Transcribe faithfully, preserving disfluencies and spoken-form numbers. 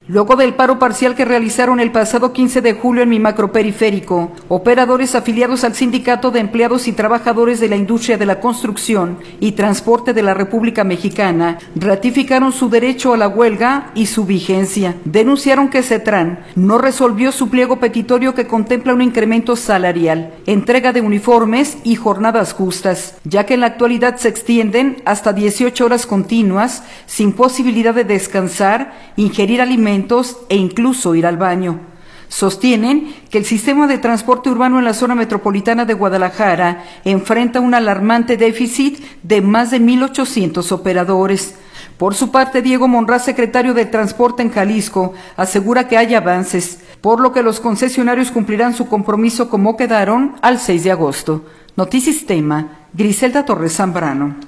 Luego del paro parcial que realizaron el pasado quince de julio en mi macroperiférico, operadores afiliados al Sindicato de Empleados y Trabajadores de la Industria de la Construcción y Transporte de la República Mexicana ratificaron su derecho a la huelga y su vigencia. Denunciaron que CETRAN no resolvió su pliego petitorio que contempla un incremento salarial, entrega de uniformes y jornadas justas, ya que en la actualidad se extienden hasta dieciocho horas continuas sin posibilidad de descansar, ingerir alimentos e incluso ir al baño. Sostienen que el sistema de transporte urbano en la zona metropolitana de Guadalajara enfrenta un alarmante déficit de más de mil ochocientos operadores. Por su parte, Diego Monraz, secretario de Transporte en Jalisco, asegura que hay avances, por lo que los concesionarios cumplirán su compromiso como quedaron al seis de agosto. Notisistema, Griselda Torres Zambrano.